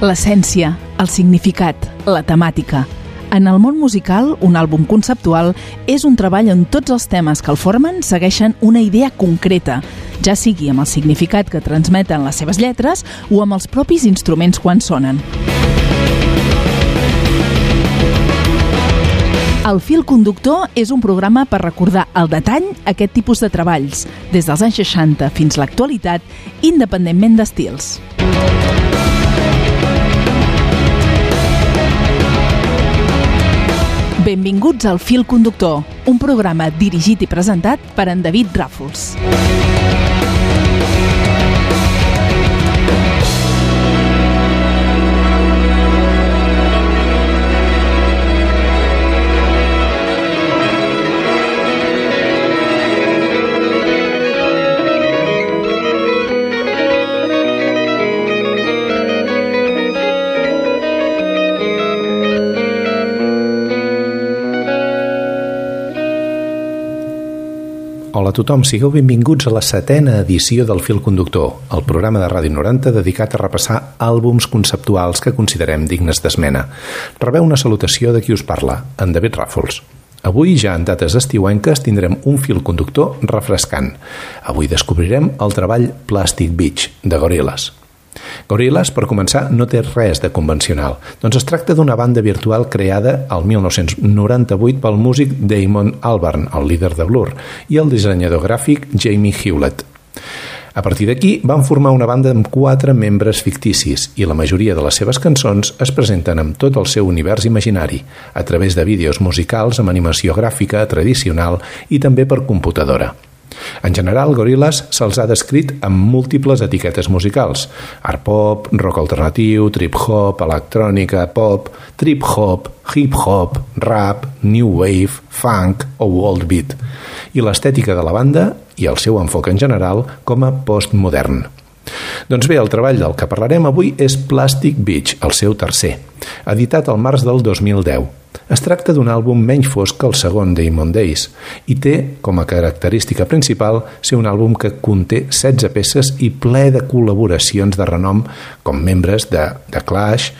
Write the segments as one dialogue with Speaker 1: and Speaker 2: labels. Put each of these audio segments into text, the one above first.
Speaker 1: L'essència, el significat, la temàtica. En el món musical, un àlbum conceptual és un treball on tots els temes que el formen segueixen una idea concreta, ja sigui amb el significat que transmeten les seves lletres o amb els propis instruments quan sonen. El fil conductor és un programa per recordar al detall aquest tipus de treballs, des dels anys 60 fins a l'actualitat, independentment d'estils. Benvinguts al Fil Conductor, un programa dirigit i presentat per en David Ràfols.
Speaker 2: Hola a tothom, sigueu benvinguts a la 7ª edició del Fil Conductor, el programa de Ràdio 90 dedicat a repassar àlbums conceptuals que considerem dignes d'esmena. Rebeu una salutació de qui us parla, en David Ràfols. Avui, ja en dates estiuenques, tindrem un fil conductor refrescant. Avui descobrirem el treball Plastic Beach, de Gorillaz. Gorillaz, per començar, no té res de convencional. Doncs es tracta d'una banda virtual creada al 1998 pel músic Damon Albarn, el líder de Blur, i el dissenyador gràfic Jamie Hewlett. A partir d'aquí van formar una banda amb 4 membres ficticis i la majoria de les seves cançons es presenten amb tot el seu univers imaginari, a través de vídeos musicals amb animació gràfica tradicional i també per computadora. En general, Gorillaz se'ls ha descrit amb múltiples etiquetes musicals: art pop, rock alternatiu, trip-hop, electrònica, pop, trip-hop, hip-hop, rap, new wave, funk o world beat, i l'estètica de la banda i el seu enfoc en general com a postmodern. Doncs bé, el treball del que parlarem avui és Plastic Beach, el seu tercer, editat al març del 2010. Es tracta d'un àlbum menys fosc que el segon, Diamond Days, i té com a característica principal ser un àlbum que conté 16 peces i ple de col·laboracions de renom com membres de Clash,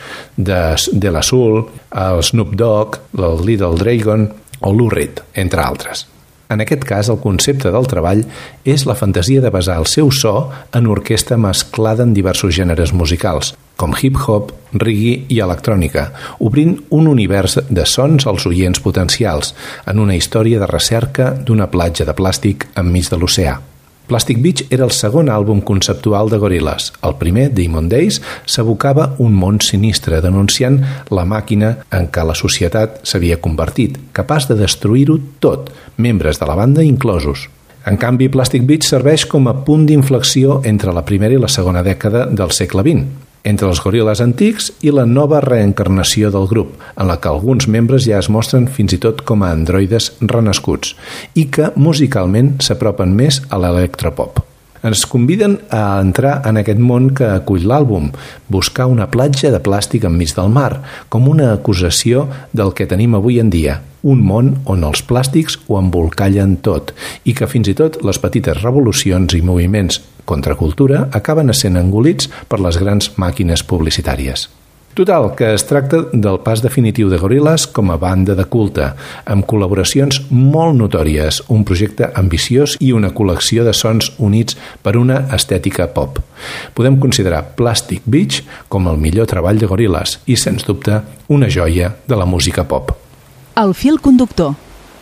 Speaker 2: de la Soul, el Snoop Dogg, el Little Dragon o Lou Reed, entre altres. En aquest cas, el concepte del treball és la fantasia de basar el seu so en orquestra mesclada en diversos gèneres musicals, com hip-hop, reggae i electrònica, obrint un univers de sons als oients potencials en una història de recerca d'una platja de plàstic enmig de l'oceà. Plastic Beach era el segon àlbum conceptual de Gorillaz. El primer, Diamond Days, s'abocava un món sinistre, denunciant la màquina en què la societat s'havia convertit, capaç de destruir-ho tot, membres de la banda inclosos. En canvi, Plastic Beach serveix com a punt d'inflexió entre la primera i la segona dècada del segle XX, entre els Gorillaz antics i la nova reencarnació del grup, en la que alguns membres ja es mostren fins i tot com a androides renascuts i que musicalment s'apropen més a l'electropop. Ens conviden a entrar en aquest món que acull l'àlbum, buscar una platja de plàstic enmig del mar, com una acusació del que tenim avui en dia, un món on els plàstics ho embolcallen tot i que fins i tot les petites revolucions i moviments contra cultura acaben essent engolits per les grans màquines publicitàries. Total, que es tracta del pas definitiu de Gorillaz com a banda de culte, amb col·laboracions molt notòries, un projecte ambiciós i una col·lecció de sons units per una estètica pop. Podem considerar Plastic Beach com el millor treball de Gorillaz i, sens dubte, una joia de la música pop.
Speaker 1: El fil conductor.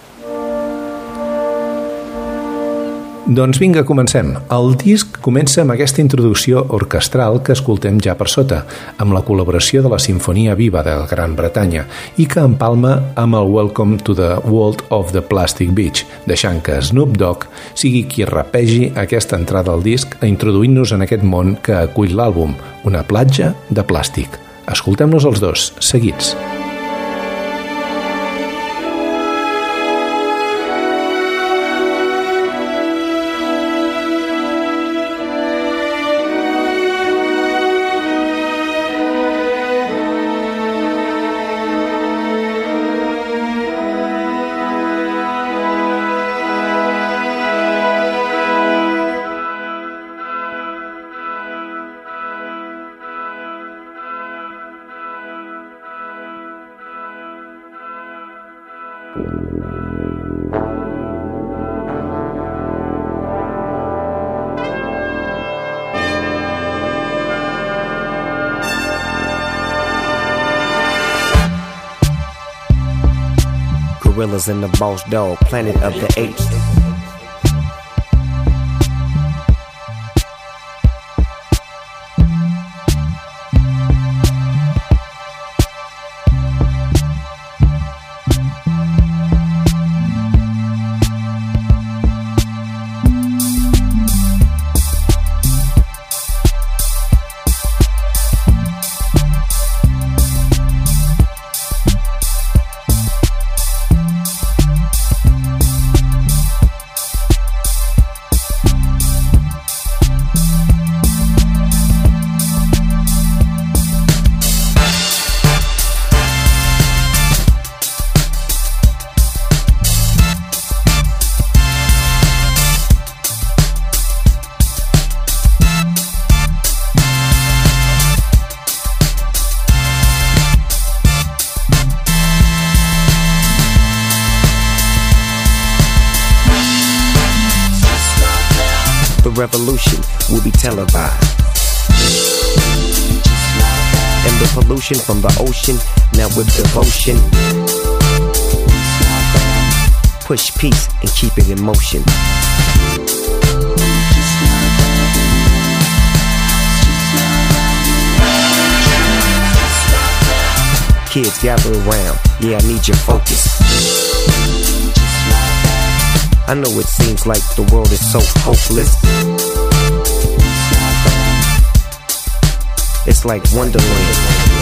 Speaker 2: Doncs vinga, comencem. El disc comença amb aquesta introducció orquestral que escoltem ja per sota, amb la col·laboració de la Sinfonia Viva de Gran Bretanya i que empalma amb el Welcome to the World of the Plastic Beach, deixant que Snoop Dogg sigui qui rapegi aquesta entrada al disc introduint-nos en aquest món que acull l'àlbum, una platja de plàstic. Escoltem-los els dos, seguits.
Speaker 3: Gorillas in the Boss Dog, Planet of the Apes. Revolution will be televised, and the pollution from the ocean now with devotion. Push peace and keep it in motion. Kids gather around, yeah, I need your focus. I know it seems like the world is so hopeless. It's like Wonderland.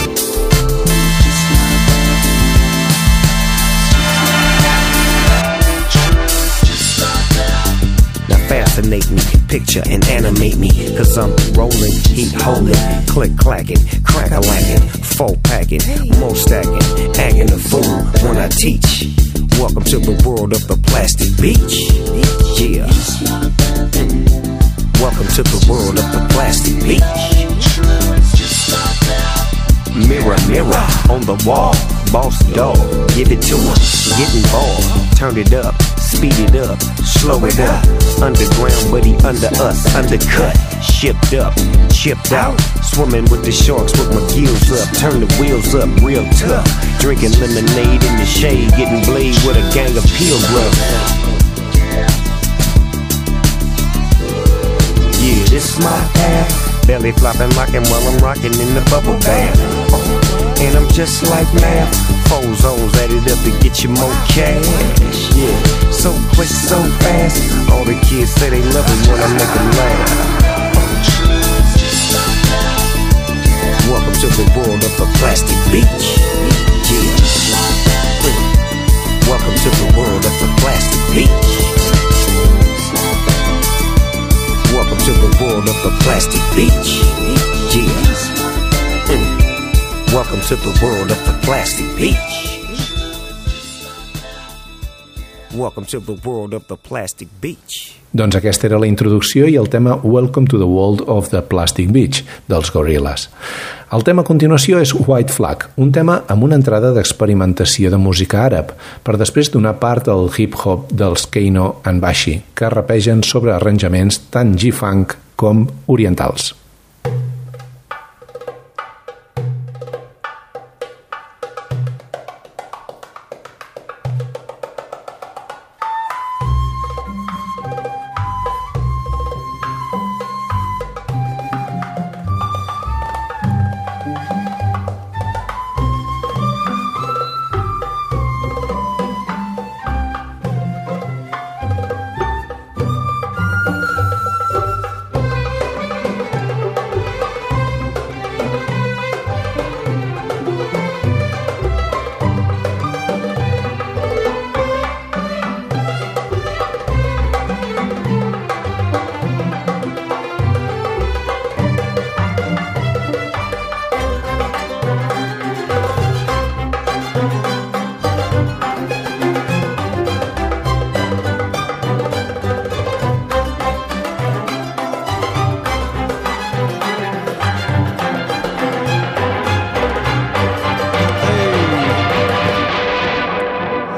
Speaker 3: Now fascinate me, picture and animate me, 'cause I'm rolling, heat holding, click clacking, crack-a-lacking, full packing, more stacking, acting a fool when I teach. Welcome to the world of the plastic beach. Yeah. Welcome to the world of the plastic beach. Mirror, mirror on the wall. Boss dog, give it to him. Get involved. Turn it up, speed it up, slow it up. Underground, but he under us, undercut. Shipped up, chipped out. Swimming with the sharks with my gills up. Turn the wheels up, real tough. Drinking lemonade in the shade, getting blade with a gang of pilgrims. Yeah, this my path. Belly flopping, rocking while I'm rocking in the bubble bath. And I'm just like math. 4 zones added up to get you more cash. Yeah, so quick, so fast. All the kids say they love it when I make them laugh. Welcome to the world of the plastic beach. Yeah. Welcome to the world of the plastic beach. Welcome to the world of the plastic beach. Yeah. Welcome to the world of the plastic beach. Welcome to the world of the plastic beach.
Speaker 2: Doncs aquesta era la introducció i el tema Welcome to the World of the Plastic Beach dels Gorillaz. El tema a continuació és White Flag, un tema amb una entrada d'experimentació de música àrab, per després donar part al hip-hop dels Kano and Bashi, que rapegen sobre arranjaments tant G-Funk com orientals.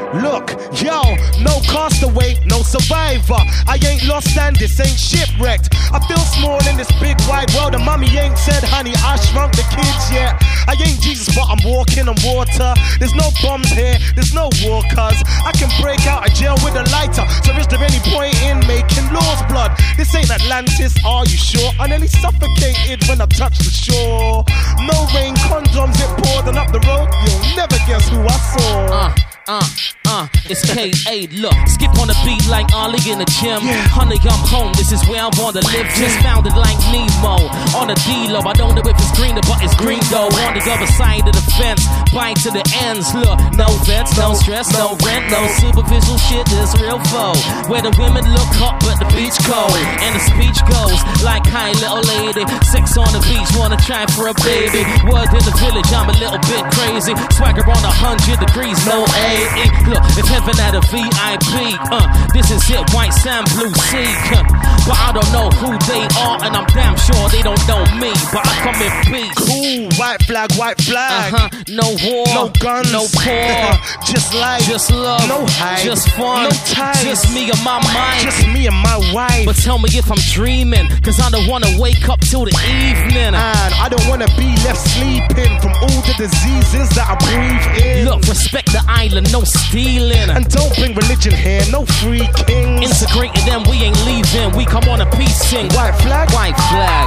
Speaker 4: Look, yo, no castaway, no survivor. I ain't lost and this ain't shipwrecked. I feel small in this big wide world, and mommy ain't said, honey, I shrunk the kids yet. I ain't Jesus, but I'm walking on water. There's no bombs here, there's no war, cuz I can break out of jail with a lighter. So is there any point in making laws, blood? This ain't Atlantis, are you sure? I nearly suffocated when I touched the shore. No rain, condoms, it poured, and up the road, you'll never guess who I saw.
Speaker 5: It's K.A. Look, skip on the beat like Ollie in the gym. Honey, I'm home, this is where I wanna live. Just found it like Nemo on a D-Lo. I don't know if it's greener, but it's green though. On the other side of the fence, bite to the ends. Look, no vets, no stress, no rent, no superficial shit. This real foe, where the women look hot but the beach cold, and the speech goes like, hi little lady, sex on the beach, wanna try for a baby. Word in the village, I'm a little bit crazy. Swagger on 100 degrees, no AE. Look, it's heaven at a VIP. This is it, white sand, blue sea. But I don't know who they are, and I'm damn sure they don't know me. But I come in peace.
Speaker 4: Cool, white flag, white flag.
Speaker 5: No war,
Speaker 4: no guns,
Speaker 5: no poor.
Speaker 4: Just life,
Speaker 5: just love,
Speaker 4: no hype,
Speaker 5: just fun,
Speaker 4: no ties,
Speaker 5: just me and my mind,
Speaker 4: just me and my wife.
Speaker 5: But tell me if I'm dreaming, cause I don't wanna wake up till the evening.
Speaker 4: And I don't wanna be left sleeping from all the diseases that I breathe in.
Speaker 5: Look, respect the island, no stealing.
Speaker 4: And don't bring religion here, no free kings.
Speaker 5: Integrated and we ain't leaving, we come on a peace sing.
Speaker 4: White flag,
Speaker 5: white flag.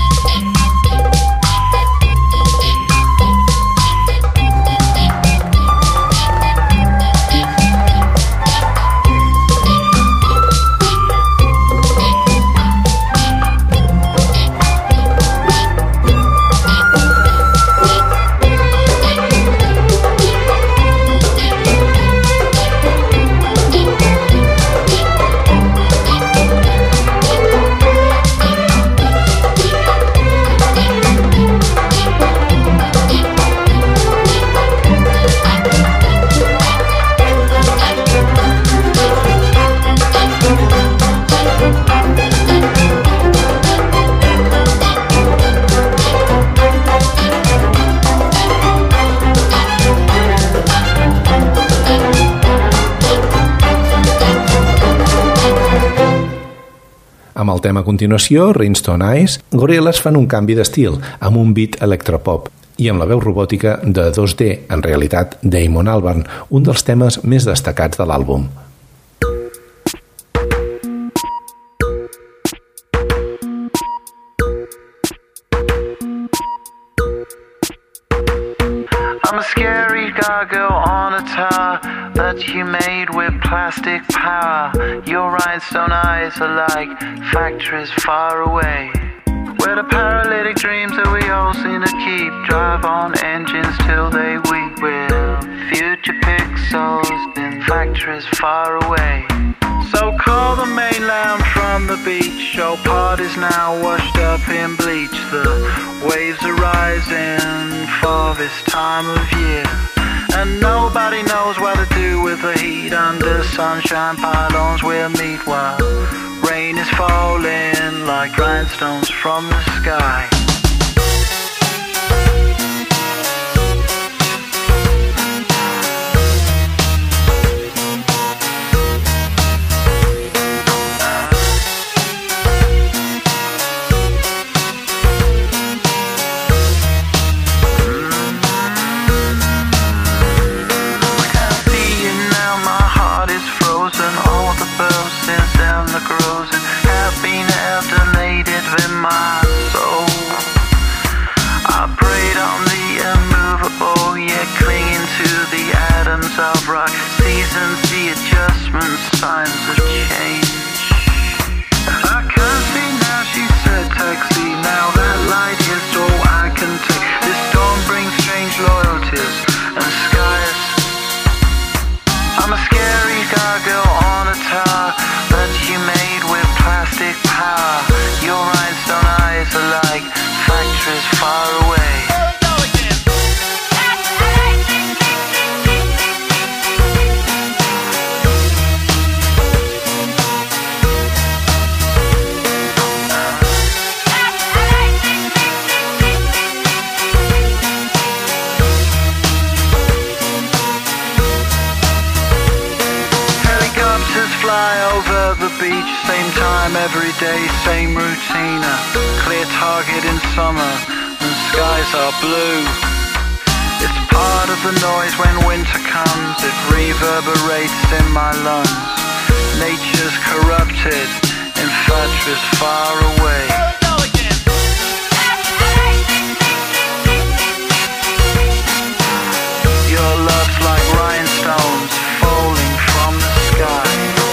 Speaker 2: Amb el tema a continuació, Rhinestone Eyes, Gorillaz fan un canvi d'estil amb un beat electropop i amb la veu robòtica de 2D, en realitat Damon Albarn, un dels temes més destacats de l'àlbum.
Speaker 6: I'm a scary gargoyle on a tower that you made with plastic power. Your rhinestone eyes are like factories far away, where the paralytic dreams that we all seem to keep drive on engines till they weep. With future pixels in factories far away. So call the mainland from the beach. Your party's now washed up in bleach. The waves are rising for this time of year, and nobody knows what to do with the heat. Under sunshine pylons we'll meet while rain is falling like rhinestones from the sky. Of rock, seasons, the adjustments, signs of change. I can't see now, she said, taxi. Now that light is all I can take. This storm brings strange loyalties and skies. I'm a scary gargoyle on a tower that you made with plastic power. Your rhinestone eyes are like factories far away. reach, same time every day, same routine. Clear target in summer and skies are blue. It's part of the noise when winter comes, it reverberates in my lungs. Nature's corrupted, infatuous far away. Your love's like rhinestones falling from the sky.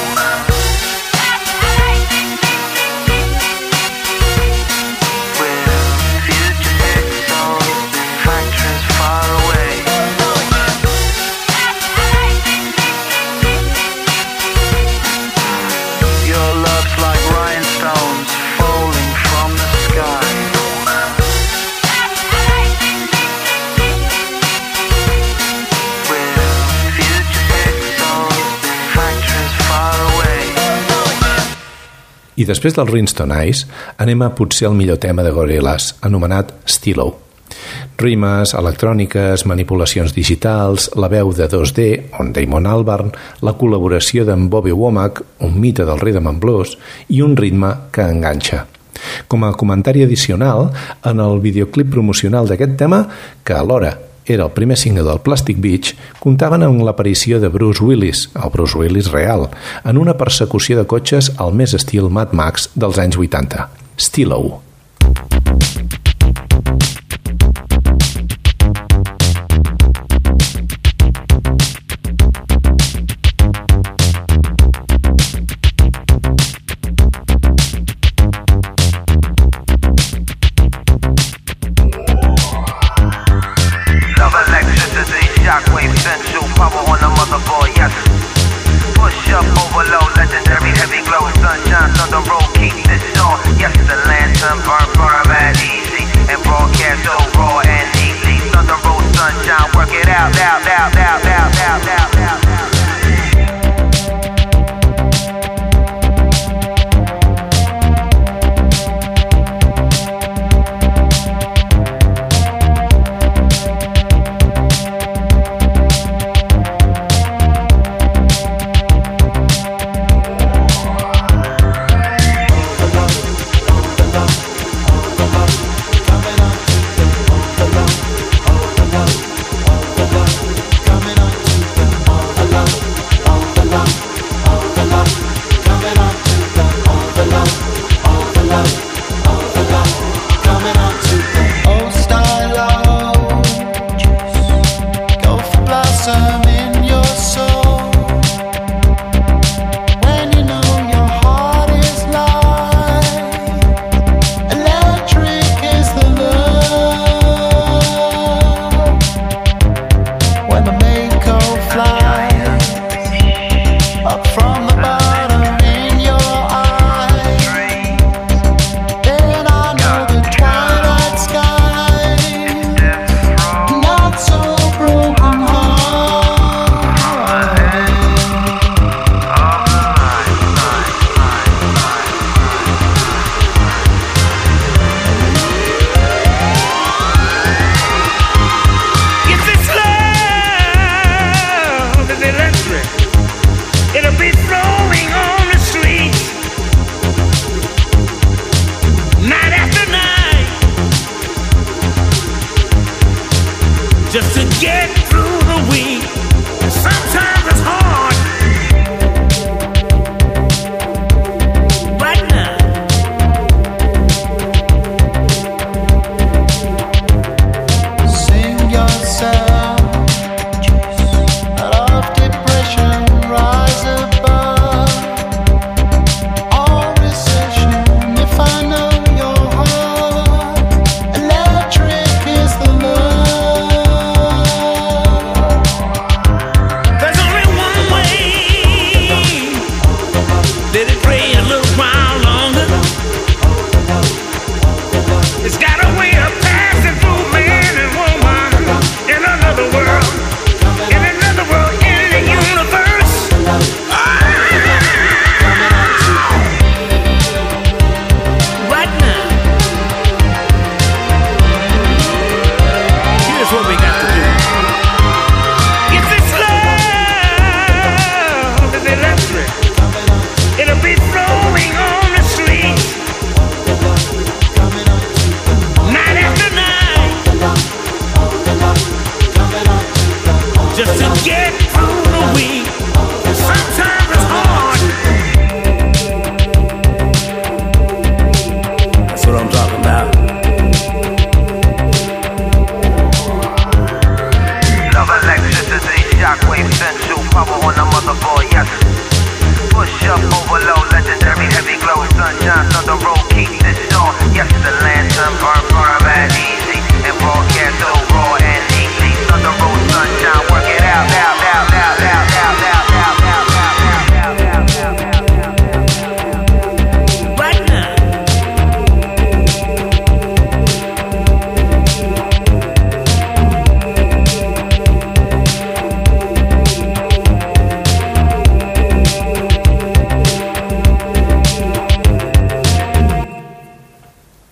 Speaker 6: We're future pixels, factories far away. Your love's like rhinestones falling from the sky.
Speaker 2: I després del Rhinestone Eyes anem a potser el millor tema de Gorillaz, anomenat Stilo. Rimes, electròniques, manipulacions digitals, la veu de 2D, on Damon Albarn, la col·laboració d'en Bobby Womack, un mite del rhythm and blues, i un ritme que enganxa. Com a comentari addicional, en el videoclip promocional d'aquest tema, que alhora era el primer single del Plastic Beach, comptaven amb l'aparició de Bruce Willis, el Bruce Willis real, en una persecució de cotxes al més estil Mad Max dels anys 80. Stilo.
Speaker 3: Shockwave central power on the motherboard, yes. Push up, overload, legendary, heavy glow, sunshine on the road, keep this on. Yes, the lantern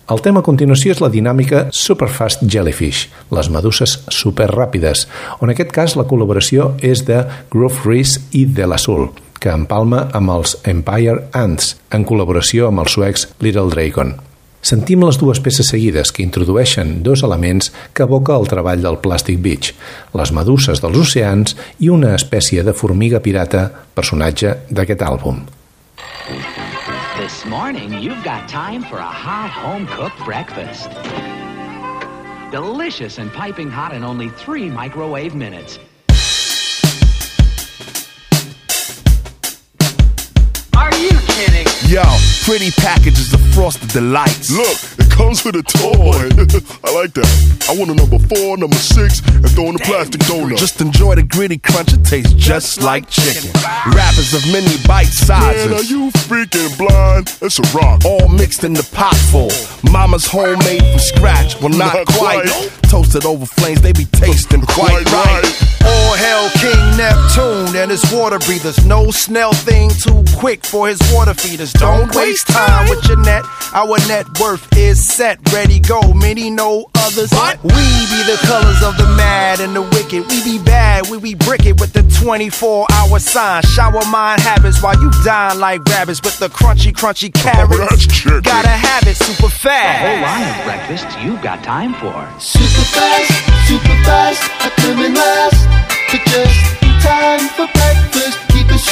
Speaker 2: El tema a continuació és la dinàmica Superfast Jellyfish, les meduses superràpides, on en aquest cas la col·laboració és de Groove Reese i De La Soul, que empalma amb els Empire Ants, en col·laboració amb els suecs Little Dragon. Sentim les dues peces seguides que introdueixen dos elements que evoca el treball del Plastic Beach, les meduses dels oceans i una espècie de formiga pirata, personatge d'aquest àlbum.
Speaker 7: This morning, you've got time for a hot home-cooked breakfast. Delicious and piping hot in only 3 microwave minutes. Are you kidding?
Speaker 8: Yo, pretty packages of Frosted Delights.
Speaker 9: Look, it comes with a toy. I like that. I want a number 4, number 6, and throw in a plastic donut.
Speaker 8: Just enjoy the gritty crunch, it tastes just like chicken. Wrappers of many bite sizes.
Speaker 9: Man, are you freaking blind? It's a rock.
Speaker 8: All mixed in the pot full. Mama's homemade from scratch. Well, not quite. Toasted over flames, they be tasting quite right.
Speaker 10: All hail King Neptune and his water breathers. No snail thing too quick for his water feeders. Don't waste time with your net. Our net worth is set, ready, go. Many know others. What? We be the colors of the mad and the wicked. We be bad, we be brick it with the 24-hour sign. Shower mind habits while you dine like rabbits with the crunchy carrots.
Speaker 9: That's chicken.
Speaker 10: Gotta have it super fast.
Speaker 7: A whole line of breakfasts you've got time for.
Speaker 11: Super fast, I come in last. But just in time for breakfast. Keep it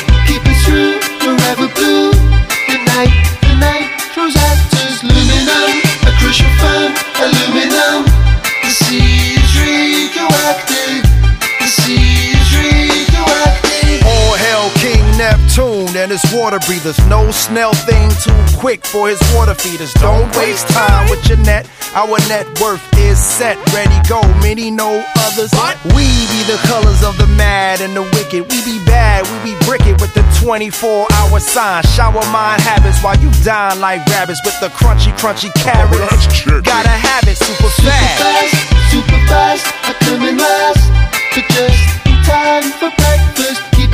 Speaker 11: true, forever blue. The night throws actors, luminum. A crucial fun, aluminum. The sea is radioactive. The sea is radioactive.
Speaker 10: All hail King Neptune and his water breathers. No snail thing too quick for his water feeders. Don't waste time with your net. Our net worth is set, ready, go. Many know others. What? We be the colors of the mad and the wicked. We be bad, we be brick it with the 24-hour sign. Shower mind habits while you dine like rabbits with the crunchy carrots.
Speaker 9: That's chicken.
Speaker 10: Gotta have it super fast.
Speaker 11: Super fast, I come in last. But just in time for breakfast. Keep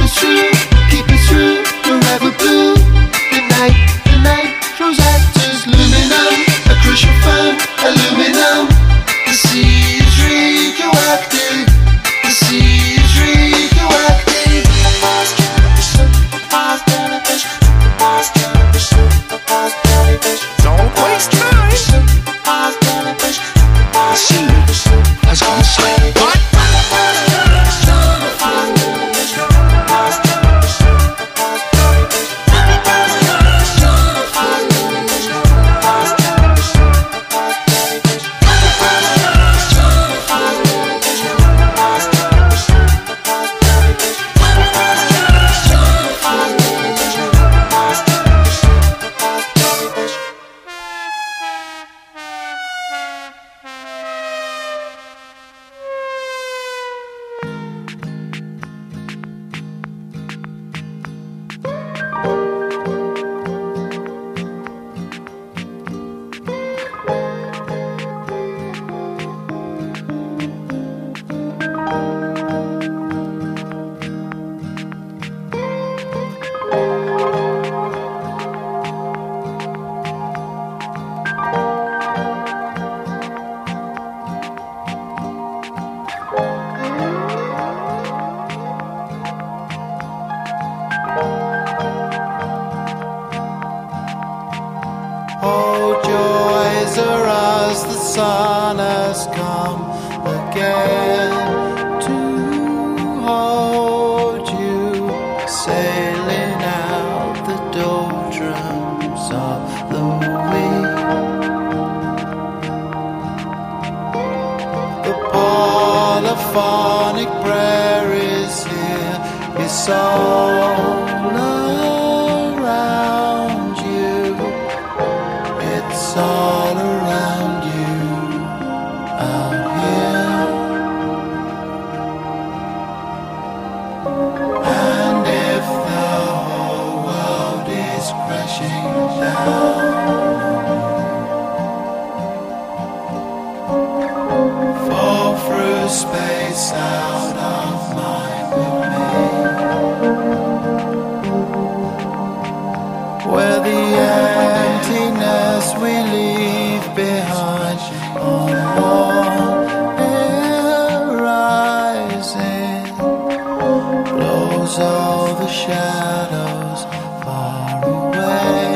Speaker 11: it true, forever blue. The night throws actors, luminum. A crucial fun, aluminum. The sea is radioactive. The sea is radioactive.
Speaker 8: Don't waste time.
Speaker 7: See, I was gonna say, what?
Speaker 11: Oh, joys are as the sun has come again to hold you, sailing out the doldrums of the week. The polyphonic prayer is here, it's all around you. It's all around you out here. And if the whole world is crashing down, fall through space out of mind with me. all the shadows far away.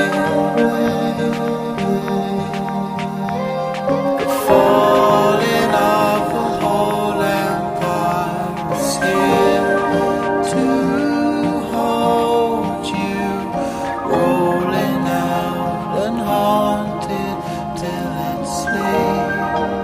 Speaker 11: The falling of the whole empire is here to hold you, rolling out and haunted till it sleeps.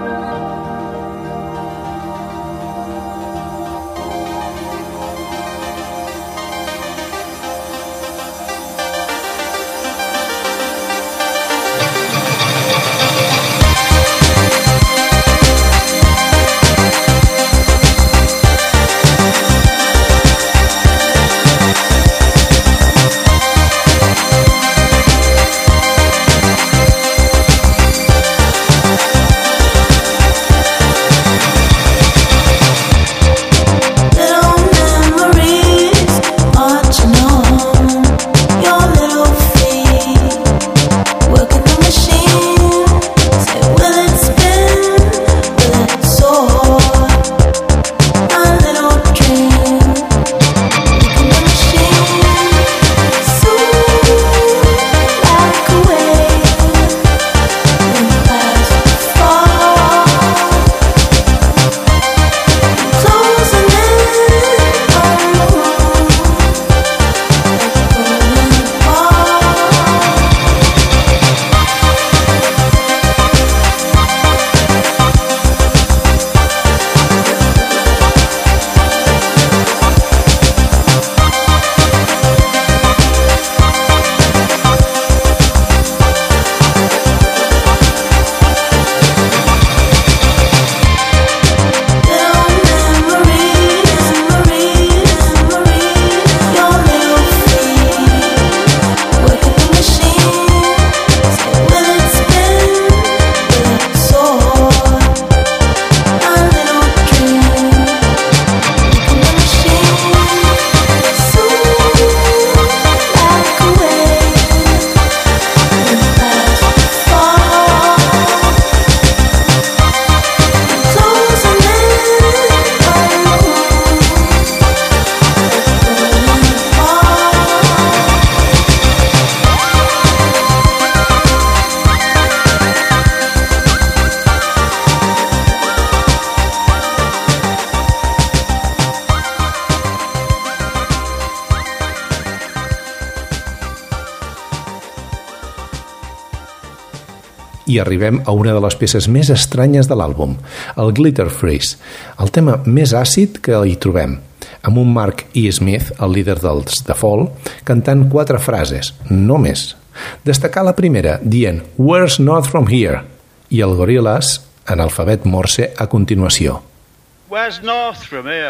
Speaker 2: I arribem a una de les peces més estranyes de l'àlbum, el Glitter Freeze, el tema més àcid que hi trobem, amb un Mark E. Smith, el líder dels The Fall, cantant 4 frases, no més. Destacar la primera, dient "Where's North from here?" i el Gorillaz en alfabet Morse a continuació.
Speaker 12: Where's North from here?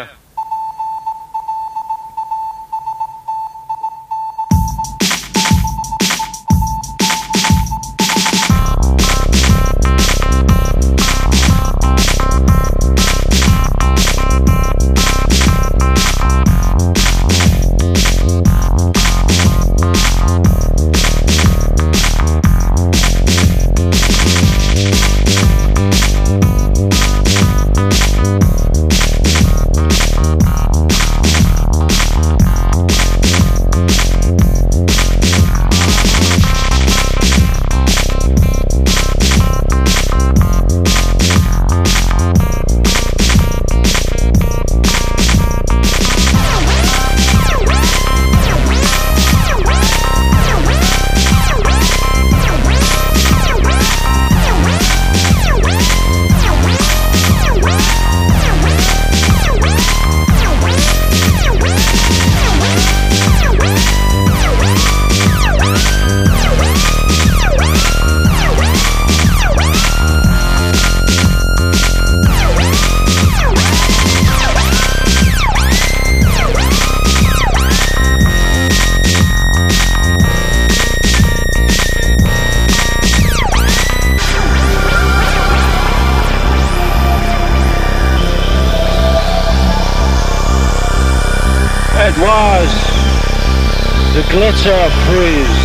Speaker 12: It was the Glitter Freeze.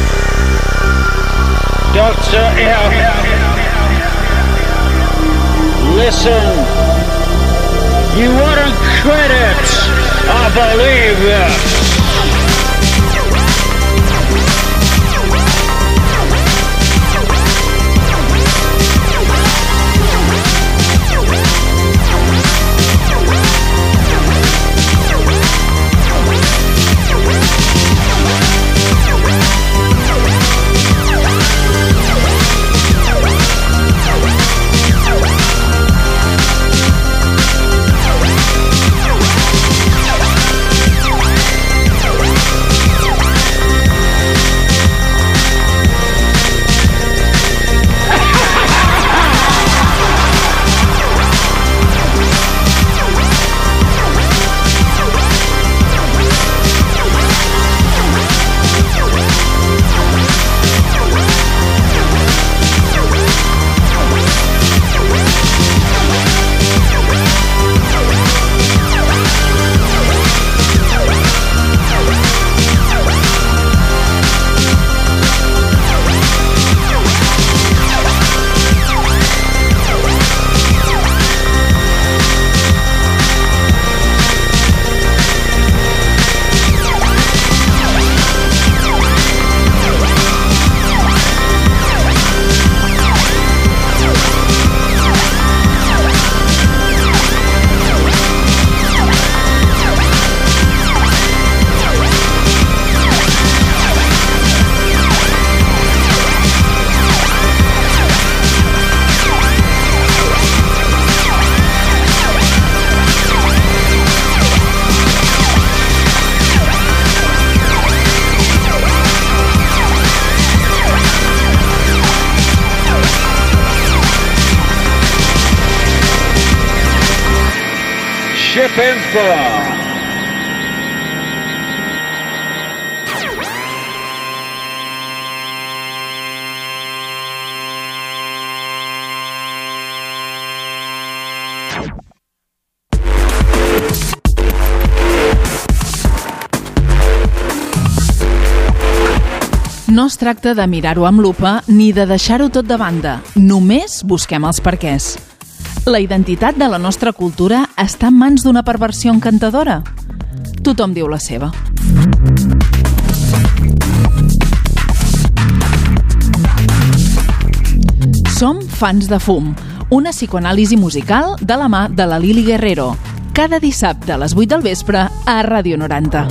Speaker 12: Dr. M. Listen, you wouldn't credit, I believe you. ship in from.
Speaker 1: No es tracta de mirar-ho amb lupa ni de deixar-ho tot de banda. Només busquem els perquès. La identitat de la nostra cultura està en mans d'una perversió encantadora? Tothom diu la seva. Som Fans de Fum, una psicoanàlisi musical de la mà de la Lili Guerrero. Cada dissabte a les 8 del vespre a Ràdio 90.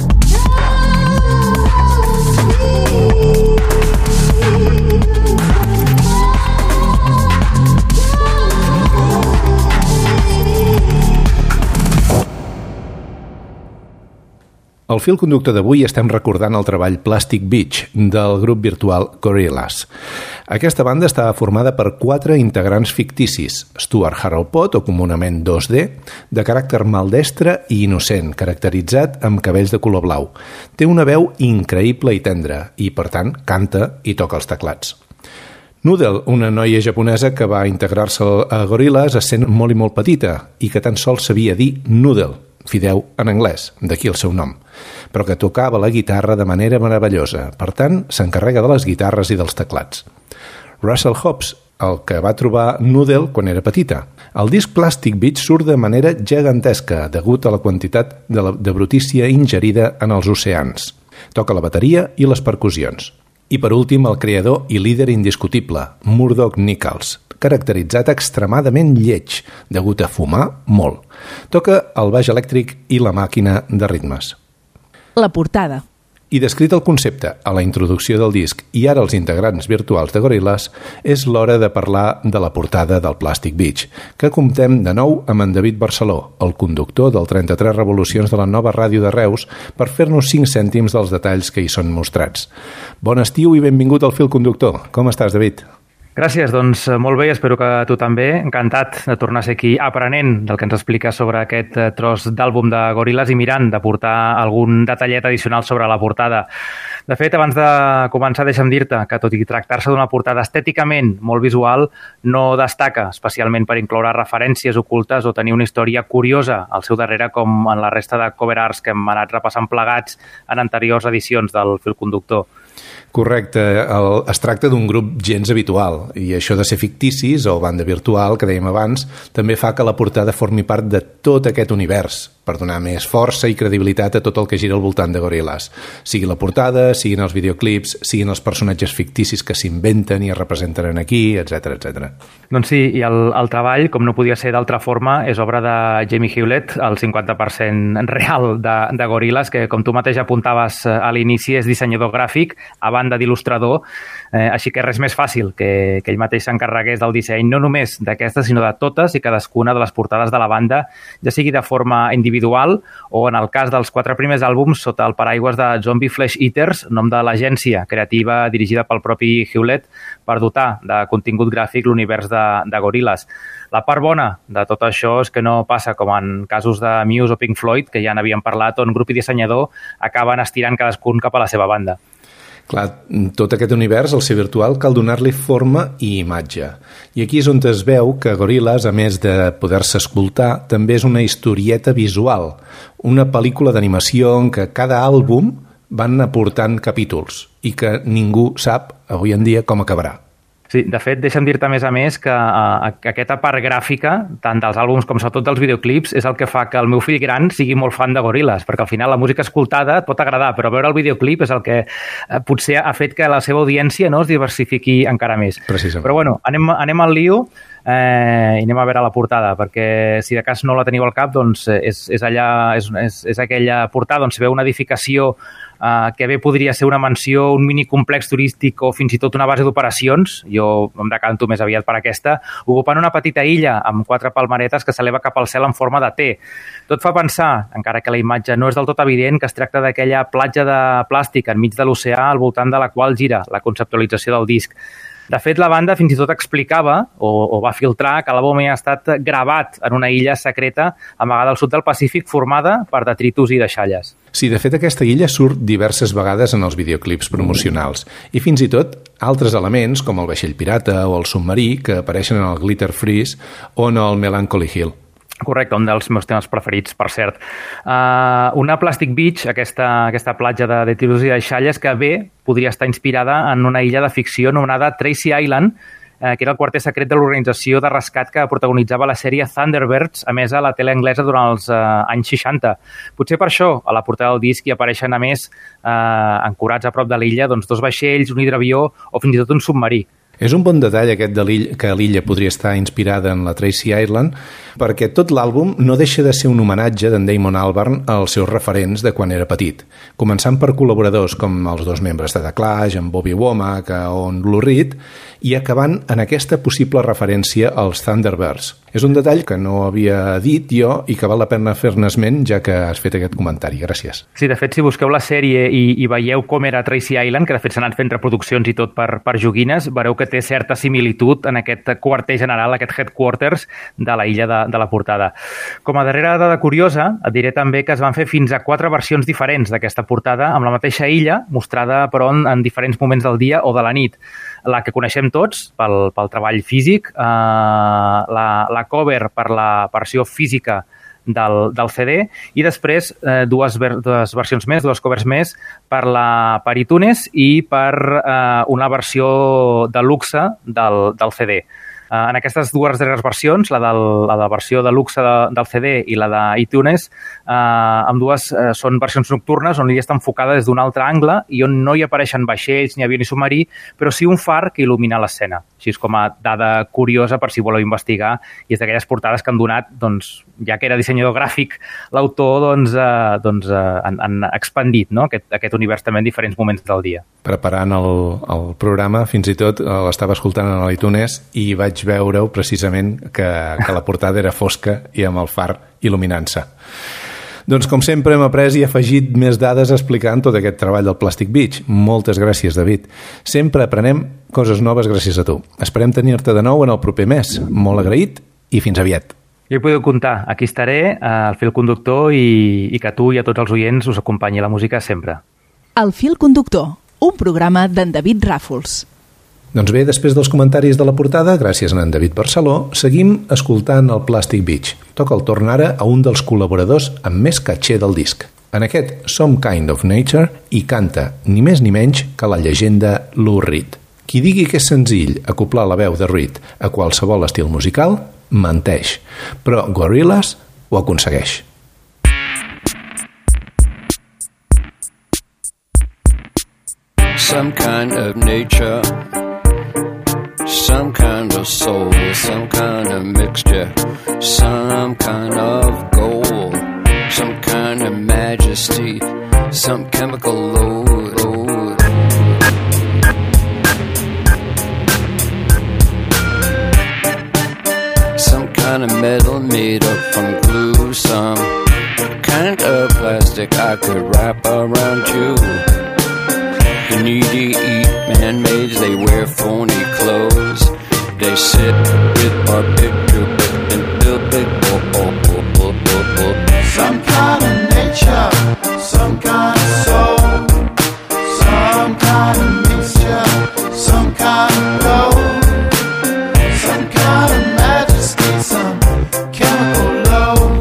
Speaker 2: Al fil conductor d'avui estem recordant el treball Plastic Beach del grup virtual Gorillaz. Aquesta banda estava formada per 4 integrants ficticis, Stuart Harrelpott, o comunament 2D, de caràcter maldestre i innocent, caracteritzat amb cabells de color blau. Té una veu increïble i tendra i, per tant, canta i toca els teclats. Noodle, una noia japonesa que va integrar-se a Gorillaz essent molt i molt petita i que tan sols sabia dir noodle, fideu en anglès, d'aquí el seu nom, però que tocava la guitarra de manera meravellosa. Per tant, s'encarrega de les guitarres i dels teclats. Russell Hobbs, el que va trobar Noodle quan era petita. El disc Plastic Beach surt de manera gegantesca degut a la quantitat de brutícia ingerida en els oceans. Toca la bateria i les percussions. I per últim, el creador i líder indiscutible, Murdoch Nichols, caracteritzat extremadament lleig, degut a fumar molt. Toca el baix elèctric i la màquina de ritmes.
Speaker 1: La portada.
Speaker 2: I descrit el concepte a la introducció del disc i ara els integrants virtuals de Gorillaz, és l'hora de parlar de la portada del Plastic Beach, que comptem de nou amb en David Barceló, el conductor del 33 Revolucions de la nova ràdio de Reus, per fer-nos 5 cèntims dels detalls que hi són mostrats. Bon estiu i benvingut al fil conductor. Com estàs, David?
Speaker 13: Gràcies, doncs molt bé, espero que tu també. Encantat de tornar a ser aquí aprenent del que ens explica sobre aquest tros d'àlbum de Gorillaz i mirant de portar algun detallet addicional sobre la portada. De fet, abans de començar, deixa'm dir-te que tot i tractar-se d'una portada estèticament molt visual, no destaca especialment per incloure referències ocultes o tenir una història curiosa al seu darrere, com en la resta de cover arts que hem anat repassant plegats en anteriors edicions del fil conductor.
Speaker 2: Correcte, es tracta d'un grup gens habitual i això de ser ficticis o banda virtual, que dèiem abans, també fa que la portada formi part de tot aquest univers per donar més força i credibilitat a tot el que gira al voltant de Gorillaz. Sigui la portada, siguin els videoclips, siguin els personatges ficticis que s'inventen i es representen aquí, etc etc.
Speaker 13: Doncs sí, i el treball, com no podia ser d'altra forma, és obra de Jamie Hewlett, el 50% real de Gorillaz, que com tu mateix apuntaves a l'inici és dissenyador gràfic, a banda d'il·lustrador, així que res més fàcil que ell mateix s'encarregués del disseny, no només d'aquestes, sinó de totes i cadascuna de les portades de la banda, ja sigui de forma individual o, en el cas dels 4 primers àlbums, sota el paraigües de Zombie Flesh Eaters, nom de l'agència creativa dirigida pel propi Hewlett per dotar de contingut gràfic l'univers de Gorillaz. La part bona de tot això és que no passa com en casos de Muse o Pink Floyd, que ja n'havíem parlat, on grup i dissenyador acaben estirant cadascun cap a la seva banda.
Speaker 2: Clar, tot aquest univers, el ser virtual, cal donar-li forma i imatge. I aquí és on es veu que Gorillaz, a més de poder-se escoltar, també és una historieta visual, una pel·lícula d'animació en què cada àlbum van aportant capítols i que ningú sap, avui en dia, com acabarà.
Speaker 13: Sí, de fet, deixa'm dir-te a més que aquesta part gràfica, tant dels àlbums com sobretot dels videoclips, és el que fa que el meu fill gran sigui molt fan de Gorillaz, perquè al final la música escoltada et pot agradar, però veure el videoclip és el que potser ha fet que la seva audiència no es diversifiqui encara més.
Speaker 2: Precisament.
Speaker 13: Però bueno, anem al lío i anem a veure la portada, perquè si de cas no la teniu al cap, doncs és aquella portada on s'hi veu una edificació que bé podria ser una mansió, un minicomplex turístic o fins i tot una base d'operacions. Jo em decanto més aviat per aquesta, ocupant una petita illa amb 4 palmeretes que s'eleva cap al cel en forma de T. Tot fa pensar, encara que la imatge no és del tot evident, que es tracta d'aquella platja de plàstic enmig de l'oceà al voltant de la qual gira la conceptualització del disc. De fet, la banda fins i tot explicava o va filtrar que l'àlbum havia estat gravat en una illa secreta amagada al sud del Pacífic formada per detritus i deixalles.
Speaker 2: Sí, de fet, aquesta illa surt diverses vegades en els videoclips promocionals i fins i tot altres elements, com el vaixell pirata o el submarí, que apareixen en el Glitter Freeze o en el Melancholy Hill.
Speaker 13: Correcte, un dels meus temes preferits, per cert. Una Plastic Beach, aquesta platja de detritus i deixalles, que bé podria estar inspirada en una illa de ficció anomenada Tracy Island, que era el quarter secret de l'organització de rescat que protagonitzava la sèrie Thunderbirds, emesa a la tele anglesa durant els anys 60. Potser per això, a la portada del disc hi apareixen, a més, ancorats a prop de l'illa, doncs, 2 vaixells, un hidraavió o fins i tot un submarí.
Speaker 2: És un bon detall aquest que l'illa podria estar inspirada en la Tracy Island, perquè tot l'àlbum no deixa de ser un homenatge d'en Damon Albarn als seus referents de quan era petit, començant per col·laboradors com els 2 membres de The Clash, en Bobby Womack o en Lou Reed, i acabant en aquesta possible referència als Thunderbirds. És un detall que no havia dit jo i que val la pena fer-ne esment, ja que has fet aquest comentari. Gràcies.
Speaker 13: Sí, de fet, si busqueu la sèrie i veieu com era Tracy Island, que de fet s'han anat fent reproduccions i tot per joguines, veureu que té certa similitud en aquest quarter general, aquest headquarters de la illa de la portada. Com a darrera dada curiosa, et diré també que es van fer fins a 4 versions diferents d'aquesta portada amb la mateixa illa, mostrada però en diferents moments del dia o de la nit. La que coneixem tots pel treball físic, la cover per la versió física del CD i després dues versions més, 2 covers més per iTunes i per una versió de luxe del CD. En aquestes 2 darreres versions, la versió de luxe del CD i la d'iTunes, ambdues són versions nocturnes on l'illa està enfocada des d'un altre angle i on no hi apareixen vaixells, ni avió ni submarí, però sí un far que il·lumina l'escena. Així és com a dada curiosa per si voleu investigar, i és d'aquelles portades que han donat, doncs, ja que era dissenyador gràfic, l'autor han expandit, no? aquest univers també en diferents moments del dia.
Speaker 2: Preparant el programa, fins i tot l'estava escoltant a l'iTunes i vaig veure-ho precisament que la portada era fosca i amb el far il·luminant-se. Doncs com sempre hem après i afegit més dades explicant tot aquest treball del Plastic Beach. Moltes gràcies, David. Sempre aprenem coses noves gràcies a tu. Esperem tenir-te de nou en el proper mes. Molt agraït i fins aviat.
Speaker 13: Jo hi podeu comptar. Aquí estaré, al fil conductor, i que tu i a tots els oients us acompanyi la música sempre.
Speaker 1: El fil conductor, un programa d'en David Ràfols.
Speaker 2: Doncs bé, després dels comentaris de la portada, gràcies a en David Barceló, seguim escoltant el Plastic Beach. Toca el torn ara a un dels col·laboradors amb més catxer del disc. En aquest Some Kind of Nature hi canta ni més ni menys que la llegenda Lou Reed. Qui digui que és senzill acoplar la veu de Reed a qualsevol estil musical, menteix. Però Gorillaz ho aconsegueix.
Speaker 14: Some kind of nature, some kind of soul, some kind of mixture, some kind of gold, some kind of majesty, some chemical load. Some kind of metal made up from glue, some kind of plastic I could wrap around you. You need to eat man-maids, they wear phony clothes. They sit with our picture and build big
Speaker 11: Some kind of nature, some kind of soul, some kind of mixture, some kind of gold, some kind of majesty, some chemical load.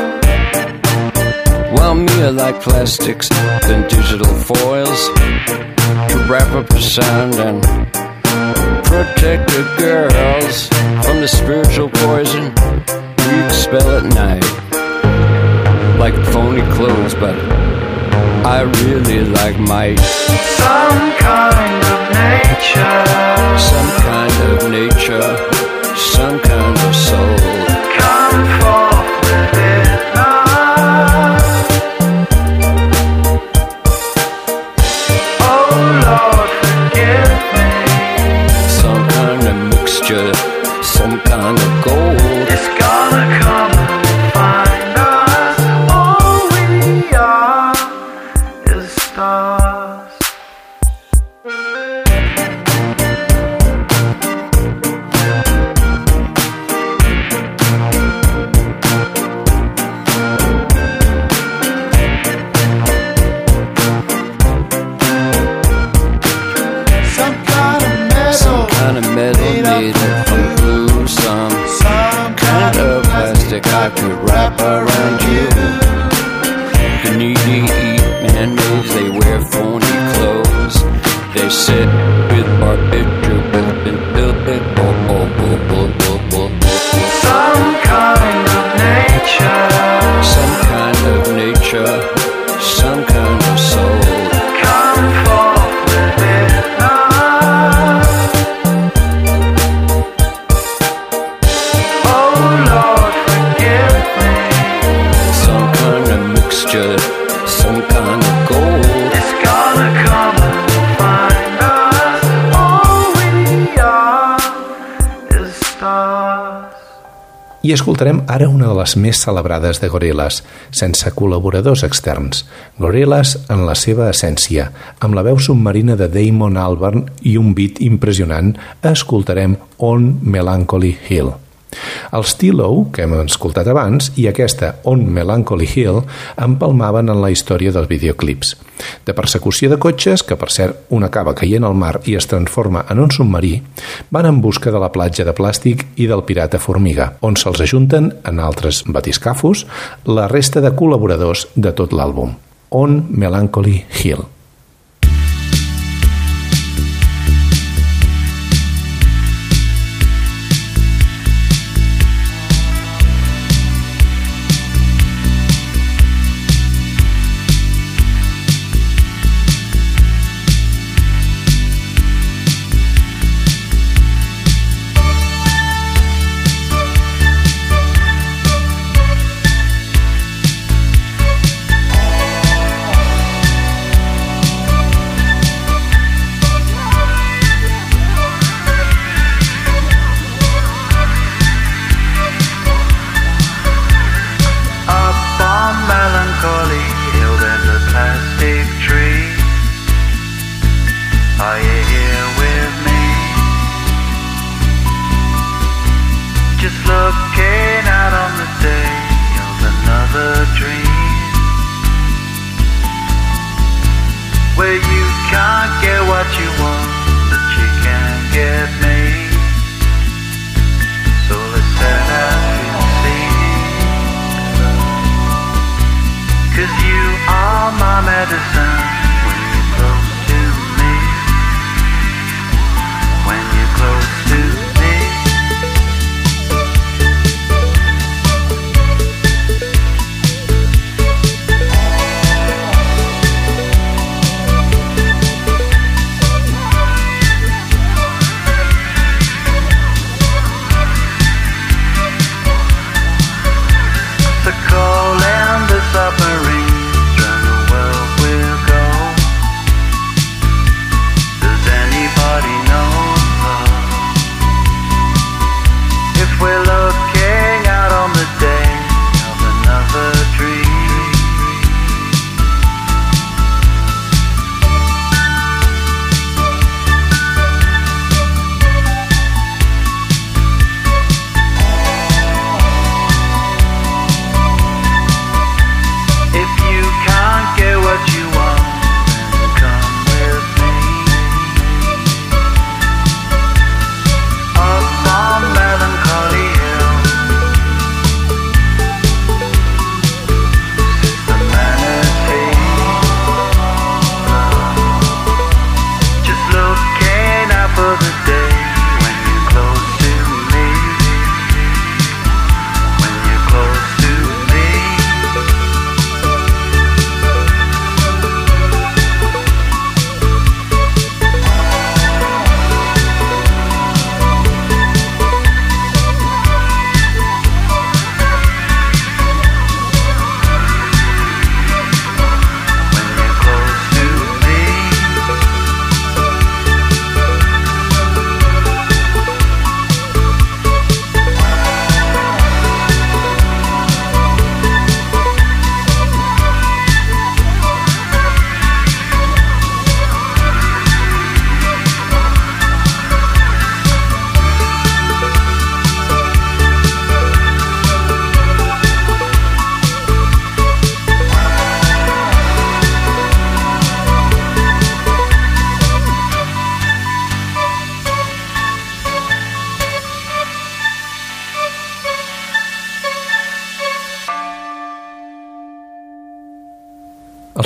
Speaker 14: Well, me, I like plastics than digital foils to wrap up the sound and protect the girls from the spiritual poison we expel at night. Like phony clothes, but I really like might.
Speaker 11: Some kind of nature,
Speaker 14: some kind of nature, some kind of soul.
Speaker 11: Come forth with it now. Oh Lord, forgive me.
Speaker 14: Some kind of mixture, some kind of gold.
Speaker 11: It's gonna come and find us. All we are is stars.
Speaker 14: sit with my picture
Speaker 6: Some kind of nature,
Speaker 14: some kind of nature, some kind of soul.
Speaker 6: come forth within us. Oh Lord, forgive me.
Speaker 14: Some kind of mixture, some kind of gold.
Speaker 6: It's gonna come and find us. All we are is stars.
Speaker 2: I escoltarem ara una de les més celebrades de Gorillaz, sense col·laboradors externs. Gorillaz en la seva essència, amb la veu submarina de Damon Albarn i un beat impressionant, escoltarem On Melancholy Hill. El Still-O, que hem escoltat abans, i aquesta On Melancholy Hill empalmaven en la història dels videoclips. De persecució de cotxes, que per cert un acaba caient al mar i es transforma en un submarí, van en busca de la platja de plàstic i del pirata formiga, on se'ls ajunten, en altres batiscafos, la resta de col·laboradors de tot l'àlbum. On Melancholy Hill.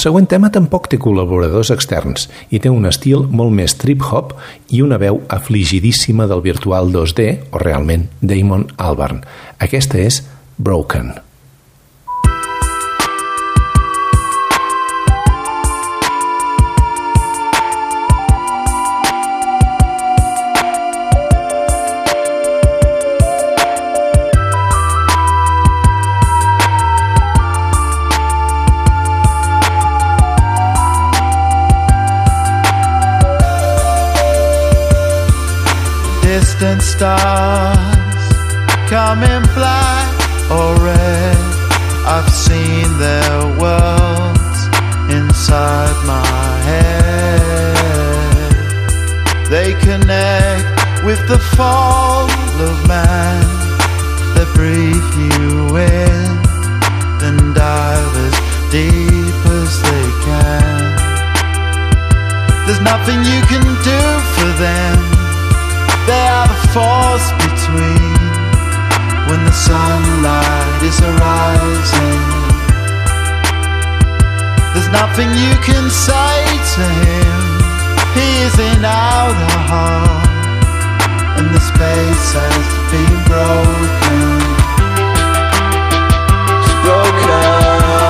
Speaker 2: següent tema tampoc té col·laboradors externs i té un estil molt més trip-hop i una veu afligidíssima del virtual 2D, o realment Damon Albarn. Aquesta és Broken.
Speaker 6: Distant stars come in black or red. I've seen their worlds inside my head. They connect with the fall of man. They breathe you in, then dive as deep as they can. There's nothing you can do for them. They are the force between when the sunlight is arising. There's nothing you can say to him. He is in outer heart, and the space has been broken. It's broken.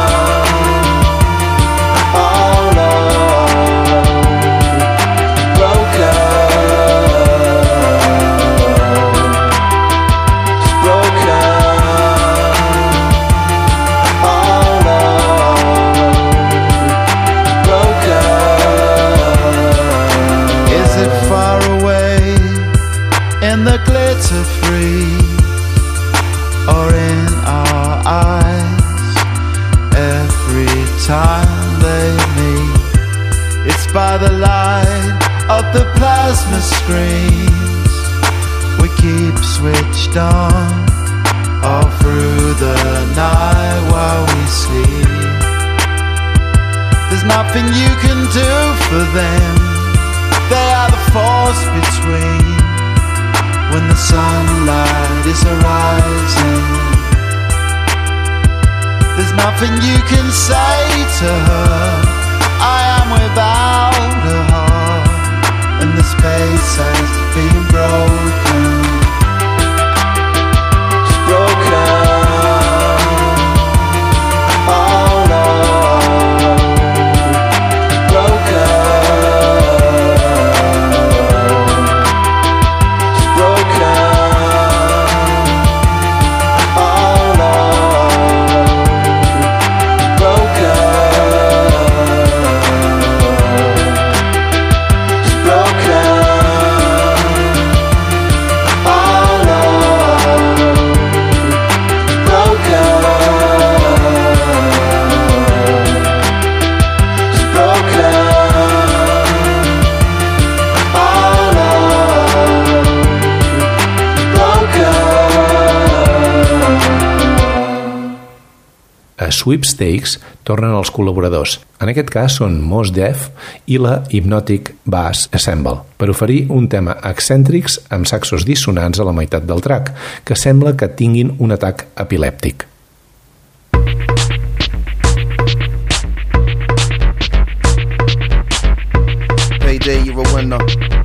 Speaker 6: Free or in our eyes every time they meet. It's by the light of the plasma screens we keep switched on all through the night while we sleep. There's nothing you can do for them. They are the force between when the sunlight is arising. There's nothing you can say to her. I am without a heart, and the space has been broken. It's broken.
Speaker 2: A Sweepstakes tornen els col·laboradors. En aquest cas són Mos Def i la Hypnotic Bass Ensemble per oferir un tema excèntrics amb saxos dissonants a la meitat del track, que sembla que tinguin un atac epilèptic.
Speaker 10: Payday, you're a winner.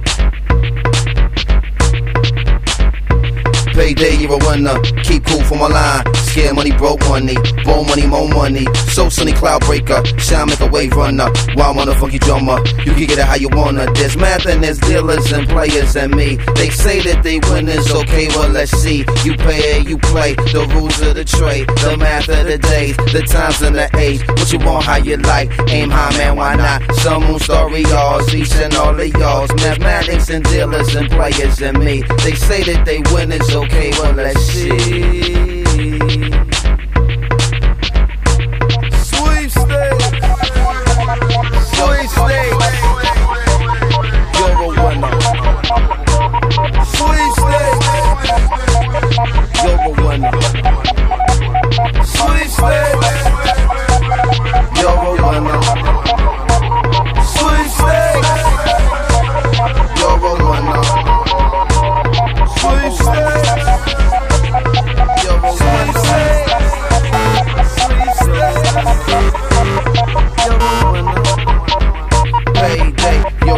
Speaker 10: Payday, you're a winner. Keep cool for my line. Scare money, broke money. Born money, more money. So sunny, cloud breaker. Sound make a wave runner. Wild motherfucky drummer. You can get it how you wanna. There's math and there's dealers and players and me. They say that they win is okay, well let's see. You pay or you play. The rules of the trade. The math of the days. The times and the age. What you want, how you like. Aim high, man, why not? Some moon story, y'all's. Each and all of y'all's. Mathematics and dealers and players and me. They say that they win is okay, well let's see. You're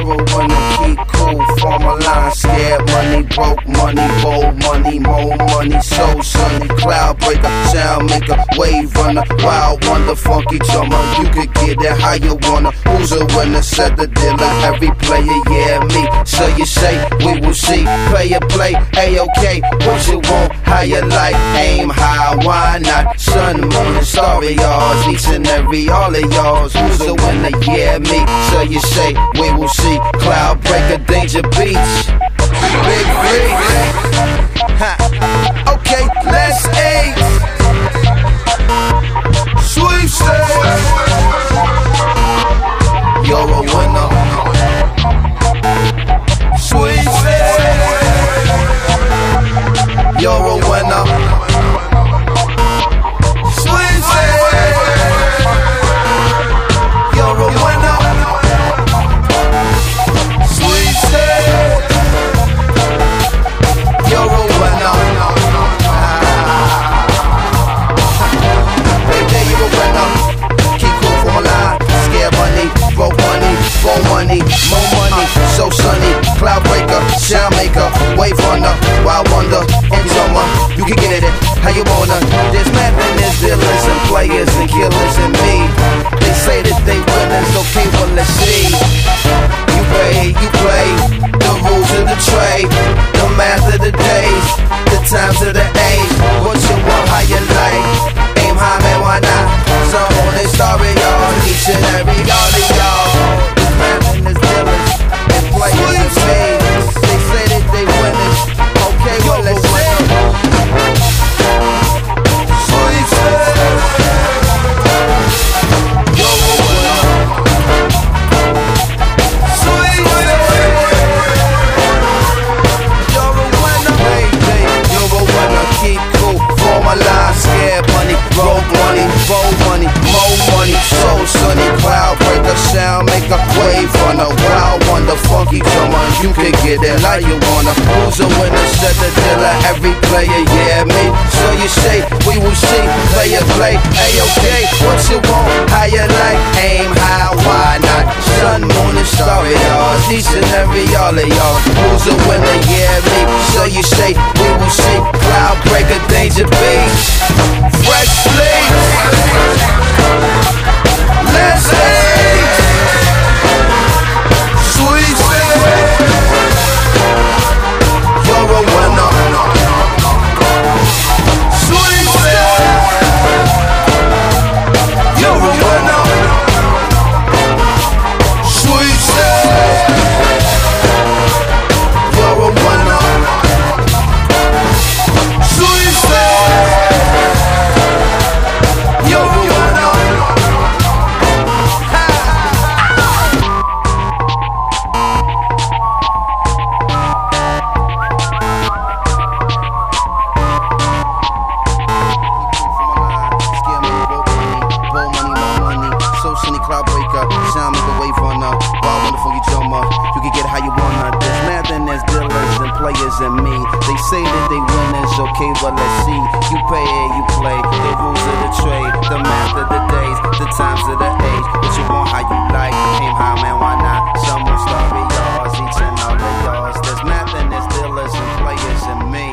Speaker 10: You're a winner, keep cool, form a line. Scared money, broke money, bold money, more money, so sunny. Cloud breaker, sound maker, wave runner, wild wonder, funky drummer. You could get it how you wanna. Who's a winner? Said the dealer. Every player, yeah, me. So you say, we will see. Player play, A-OK. What you want, how you like. Aim high, why not? Sun, moon, and starry yards. Each and every, all of y'all's. Who's a winner? Yeah, me. So you say, we will see. Cloud breaker, Danger Beach. Big free. Okay, let's eat. Sweepstakes. You're a winner. Sweepstakes. You're a winner. Sweepstakes. You're a winner. Sweepstakes. You're a winner. Baby, you're a winner. Keep cool for my line. Scared money, broke money, more money, more money. So sunny, cloud breaker, sound maker, wave runner, wild wonder, and drummer. You can get it how you wanna. There's madmen, there's villains and players and killers and me. They say that they winners, okay, well let's see. You pay, you play, the rules of the trade, the math of the days, the times of the age. What you want, how you like. Aim high, man, why not? Some on this story, y'all. Each and every all of y'all. There's madmen, there's villains and players and me. They say that they winners, okay, well let's see. Broke money, bold money, more money, so sunny, cloud breaker, sound maker, wave runner, wild wonder, funky drummer. You can get it like you wanna. Who's a winner? Said the dealer. Every player, yeah, me. So you say, we will see. Player play, A-OK. What you want? How you like? Aim high, why not? Sun, moon, and starry yards. Each and every all of y'all. Who's a winner? Yeah, me. So you say, we will see. Cloud breaker, Danger Beach. Fresh Fleet. Let's eat. Sweet Sweet. You're a winner. Sweet Sweet. You're a winner. Sweet Sweet. You're a winner. Sweet Sweet. You're a winner. And me, they say that they winners, okay, well let's see. You pay and you play, the rules of the trade, the math of the days, the times of the age. What you want, how you like, aim high, man, why not? Some will starry yards, each and all of yours. There's math and there's dealers and players and me.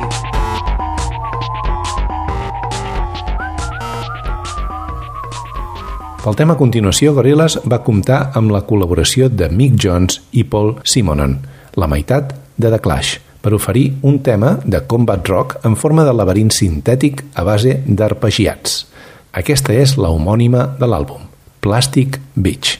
Speaker 2: Pel tema a continuació, Gorillaz va comptar amb la col·laboració de Mick Jones i Paul Simonon, la meitat de The Clash, per oferir un tema de combat rock en forma de laberint sintètic a base d'arpegiats. Aquesta és la homònima de l'àlbum, Plastic Beach.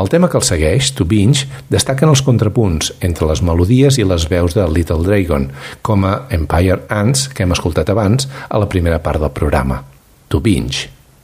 Speaker 2: El tema que el segueix, To Binge, destaquen els contrapunts entre les melodies i les veus de Little Dragon, com a Empire Ants, que hem escoltat abans a la primera part del programa. To Binge.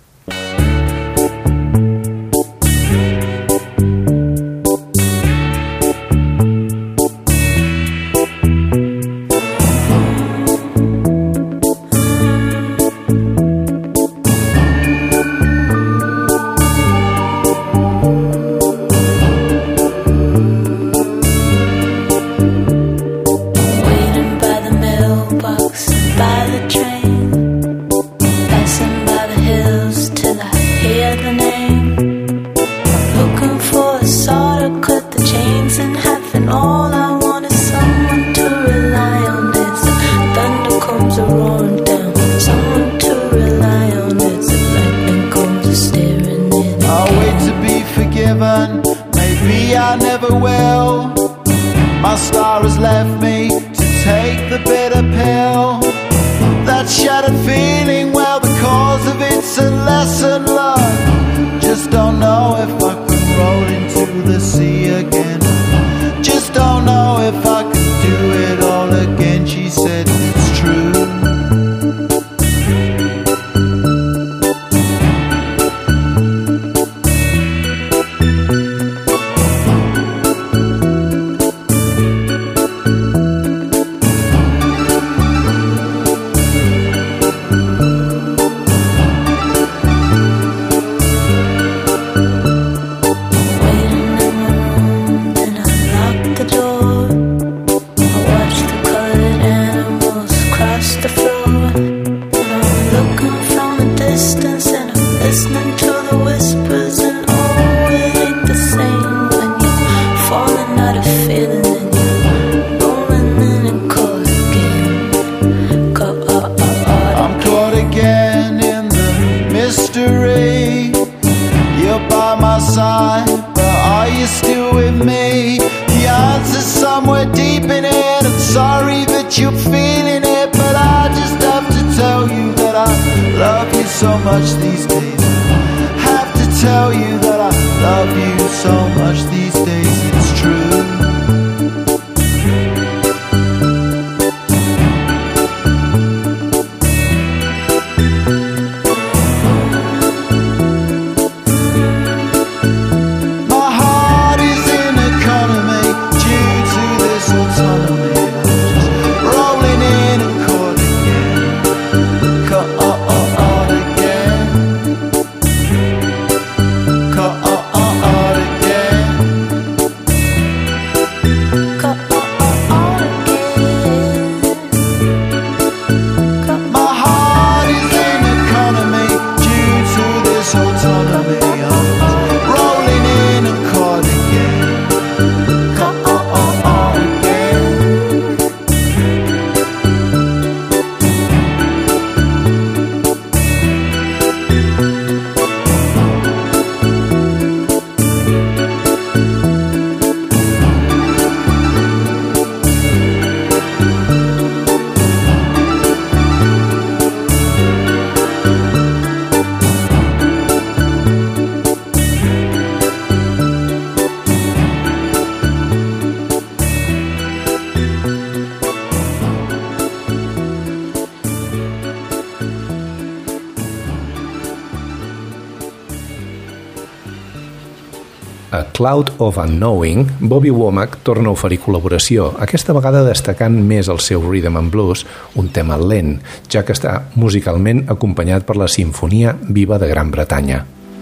Speaker 2: A Cloud of Unknowing, Bobby Womack torna a oferir col·laboració, aquesta vegada destacant més el seu rhythm and blues, un tema lent, ja que està musicalment acompanyat per la Simfonia Viva de Gran Bretanya.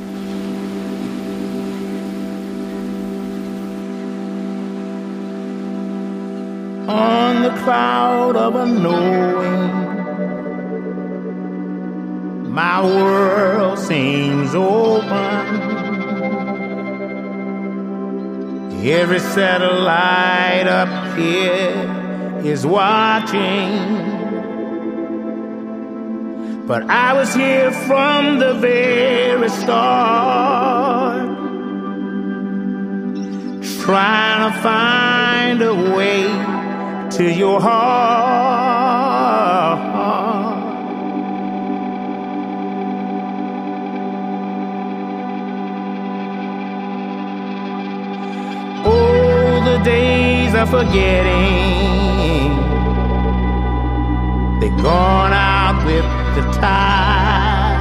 Speaker 15: On the cloud of unknowing, my world seems open. Every satellite up here is watching. But I was here from the very start, trying to find a way to your heart. days of forgetting, they're gone out with the tide.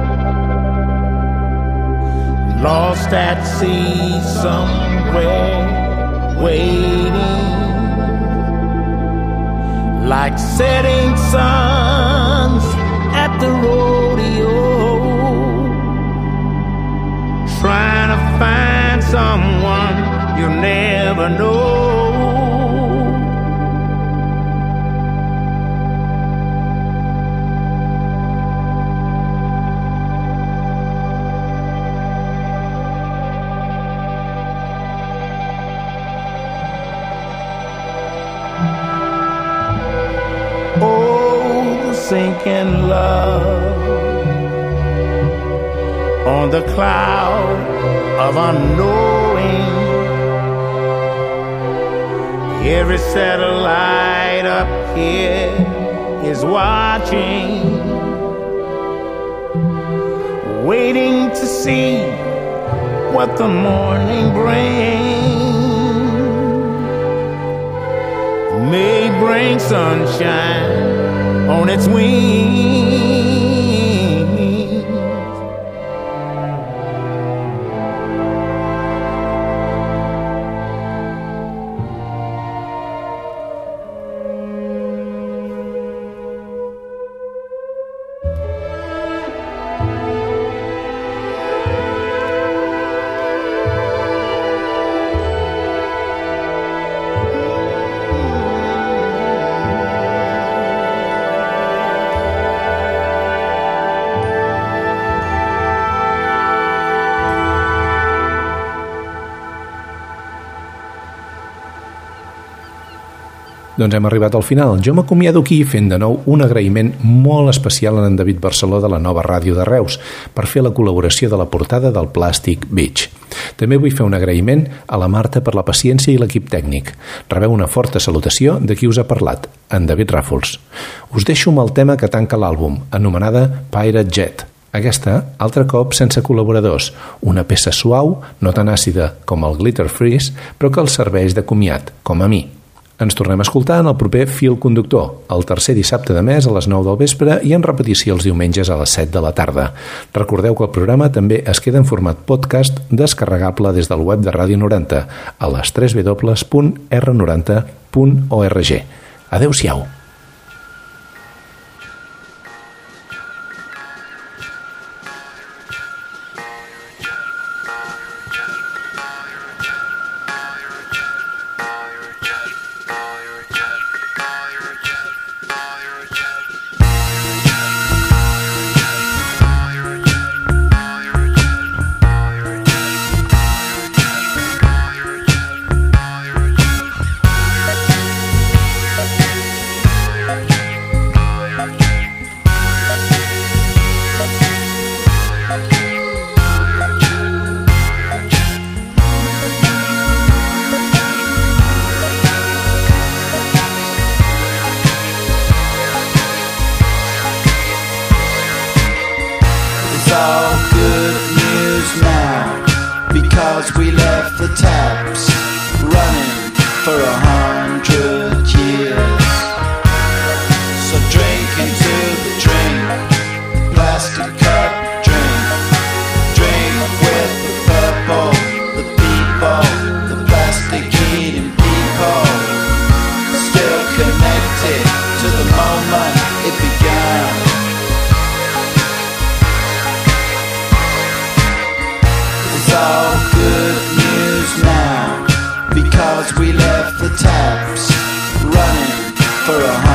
Speaker 15: Lost at sea somewhere, waiting like setting suns at the rodeo, trying to find someone you never know. Sinking love on the cloud of unknowing. Every satellite up here is watching, waiting to see what the morning brings. May bring sunshine on its wings.
Speaker 2: Doncs hem arribat al final. Jo m'acomiado aquí fent de nou un agraïment molt especial a en David Barceló de la Nova Ràdio de Reus per fer la col·laboració de la portada del Plastic Beach. També vull fer un agraïment a la Marta per la paciència i l'equip tècnic. Rebeu una forta salutació de qui us ha parlat, en David Ràfols. Us deixo amb el tema que tanca l'àlbum, anomenada Pirate Jet. Aquesta, altre cop sense col·laboradors, una peça suau, no tan àcida com el Glitter Freeze, però que els serveix de comiat, com a mi. Ens tornem a escoltar en el proper Fil Conductor, el tercer dissabte de mes a les 9 del vespre i en repetició els diumenges a les 7 de la tarda. Recordeu que el programa també es queda en format podcast descarregable des del web de Ràdio 90 a les www.r90.org. Adéu-siau.
Speaker 11: We left the taps running for 100 years. So drink into the drink, plastic cup drink. Drink with the purple, the people, the plastic eating people. Still connected to the moment it began. It's all good news now, because we left the taps running for 100